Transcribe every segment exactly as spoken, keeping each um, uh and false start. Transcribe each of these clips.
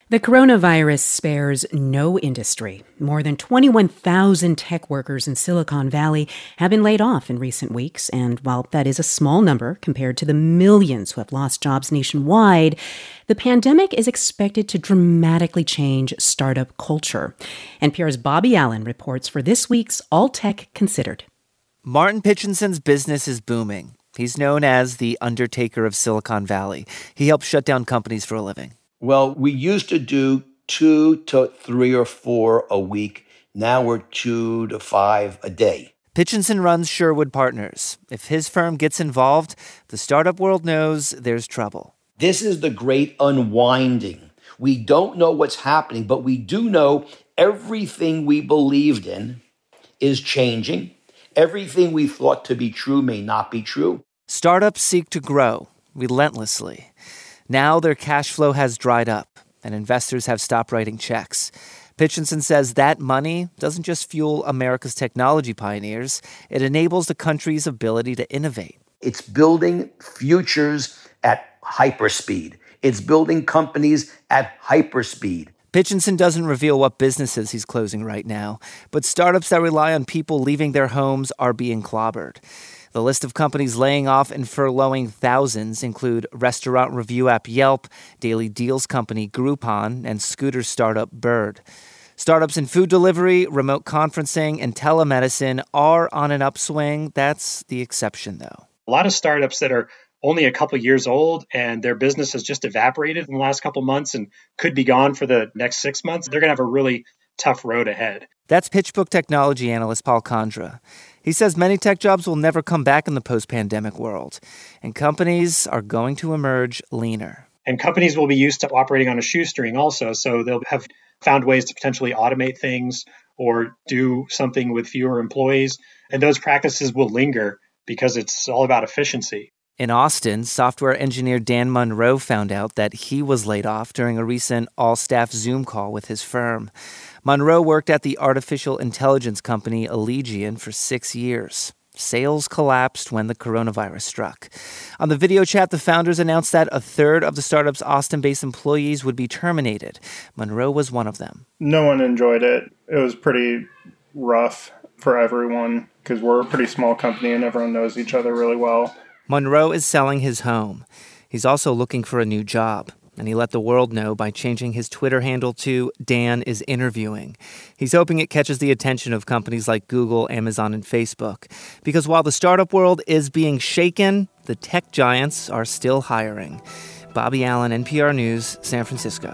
The coronavirus spares no industry. More than twenty-one thousand tech workers in Silicon Valley have been laid off in recent weeks. And while that is a small number compared to the millions who have lost jobs nationwide, the pandemic is expected to dramatically change startup culture. N P R's Bobby Allen reports for this week's All Tech Considered. Martin Pitchinson's business is booming. He's known as the Undertaker of Silicon Valley. He helps shut down companies for a living. Well, we used to do two to three or four a week. Now we're two to five a day. Pitchinson runs Sherwood Partners. If his firm gets involved, the startup world knows there's trouble. This is the great unwinding. We don't know what's happening, but we do know everything we believed in is changing. Everything we thought to be true may not be true. Startups seek to grow relentlessly. Now their cash flow has dried up, and investors have stopped writing checks. Pitchinson says that money doesn't just fuel America's technology pioneers, it enables the country's ability to innovate. It's building futures at hyperspeed. It's building companies at hyperspeed. Pitchinson doesn't reveal what businesses he's closing right now, but startups that rely on people leaving their homes are being clobbered. The list of companies laying off and furloughing thousands include restaurant review app Yelp, daily deals company Groupon, and scooter startup Bird. Startups in food delivery, remote conferencing, and telemedicine are on an upswing. That's the exception, though. A lot of startups that are only a couple years old and their business has just evaporated in the last couple months and could be gone for the next six months, they're going to have a really tough road ahead. That's PitchBook technology analyst Paul Condra. He says many tech jobs will never come back in the post-pandemic world, and companies are going to emerge leaner. And companies will be used to operating on a shoestring also, so they'll have found ways to potentially automate things or do something with fewer employees, and those practices will linger because it's all about efficiency. In Austin, software engineer Dan Monroe found out that he was laid off during a recent all-staff Zoom call with his firm. Monroe worked at the artificial intelligence company Allegiant for six years. Sales collapsed when the coronavirus struck. On the video chat, the founders announced that a third of the startup's Austin-based employees would be terminated. Monroe was one of them. No one enjoyed it. It was pretty rough for everyone because we're a pretty small company and everyone knows each other really well. Monroe is selling his home. He's also looking for a new job, and he let the world know by changing his Twitter handle to Dan is interviewing. He's hoping it catches the attention of companies like Google, Amazon, and Facebook. Because while the startup world is being shaken, the tech giants are still hiring. Bobby Allen, N P R News, San Francisco.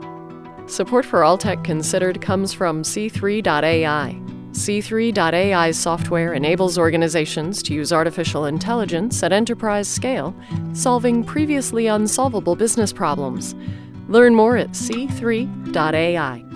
Support for All Tech Considered comes from C three dot A I. C three dot A I's software enables organizations to use artificial intelligence at enterprise scale, solving previously unsolvable business problems. Learn more at C three dot A I.